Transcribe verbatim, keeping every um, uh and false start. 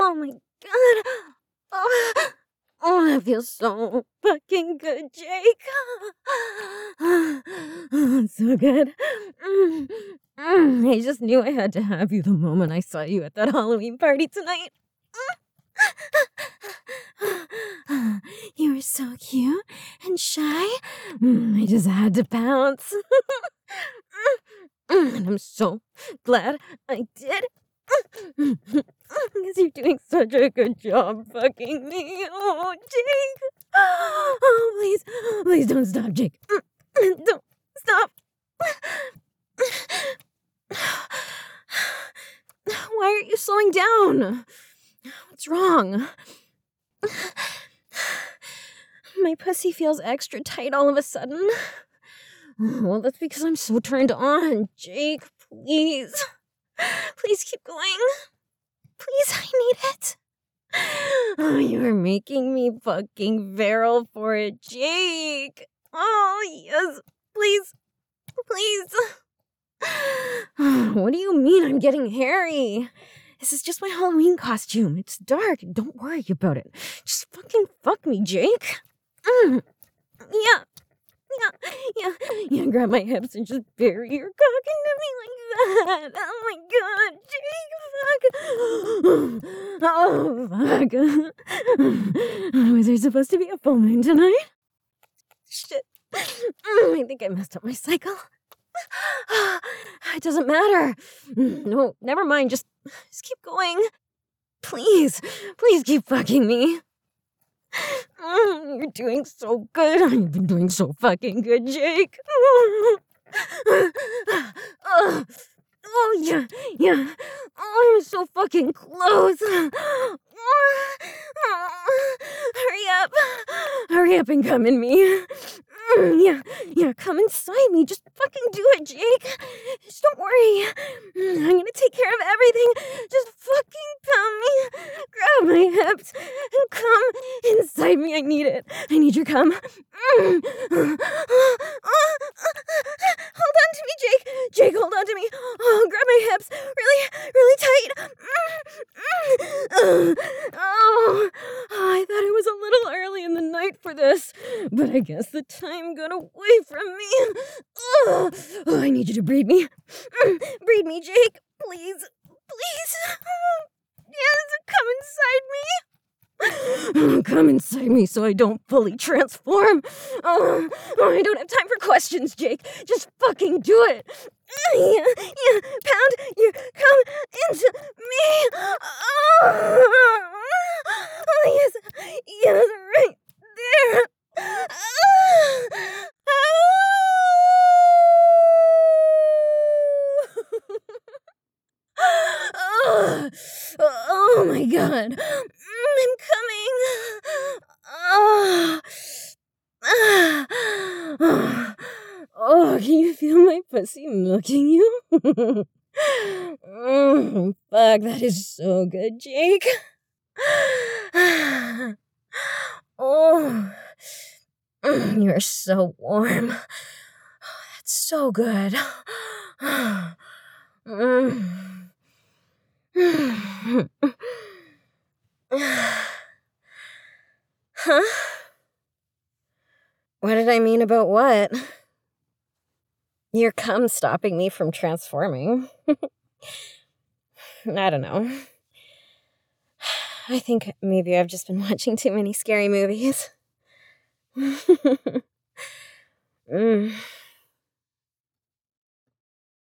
Oh my god. Oh, oh, that feels so fucking good, Jake. Oh, so good. Mm, mm, I just knew I had to have you the moment I saw you at that Halloween party tonight. You were so cute and shy. Mm, I just had to pounce. And I'm so glad I did. Because you're doing such a good job fucking me. Oh, Jake. Oh, please. Please don't stop, Jake. Don't stop. Why aren't you slowing down? What's wrong? My pussy feels extra tight all of a sudden. Well, that's because I'm so turned on. Jake, please. Please keep going. Please, I need it. Oh, you are making me fucking feral for it, Jake. Oh, yes. Please. Please. What do you mean I'm getting hairy? This is just my Halloween costume. It's dark. Don't worry about it. Just fucking fuck me, Jake. Mm. Yeah. Yeah, yeah, yeah, grab my hips and just bury your cock into me like that. Oh my god, Jake, fuck. Oh, fuck. Was there supposed to be a full moon tonight? Shit. I think I messed up my cycle. It doesn't matter. No, never mind. Just, just keep going. Please, please keep fucking me. Mm, you're doing so good. You've been doing so fucking good, Jake. Oh, oh yeah, yeah. Oh, I'm so fucking close. Hurry up. Hurry up and come in me. Mm, yeah, yeah, come inside me. Just fucking do it, Jake. Just don't worry. Mm, I'm gonna take care of everything. Just fucking pound me. Grab my hips and come inside me. I need it. I need your cum. Mm. Hold on to me, Jake. Jake, hold on to me. Oh, grab my hips. Really, really tight. Mm. Oh, I thought it was a little early in the night for this, but I guess the time got away from me. Oh, oh, I need you to breed me. Breed me, Jake. Please. Please. Yes, come inside me. Come inside me so I don't fully transform. Oh, oh, I don't have time for questions, Jake. Just fucking do it. Yeah, yeah, pound your come into me. Oh, oh yes, yes, right there. Oh, oh my god. I'm coming. Oh. Oh, can you feel my pussy milking you? Oh, fuck, that is so good, Jake. Oh, you're so warm. That's so good. Huh? What did I mean about what? Your cum stopping me from transforming. I don't know. I think maybe I've just been watching too many scary movies. mm.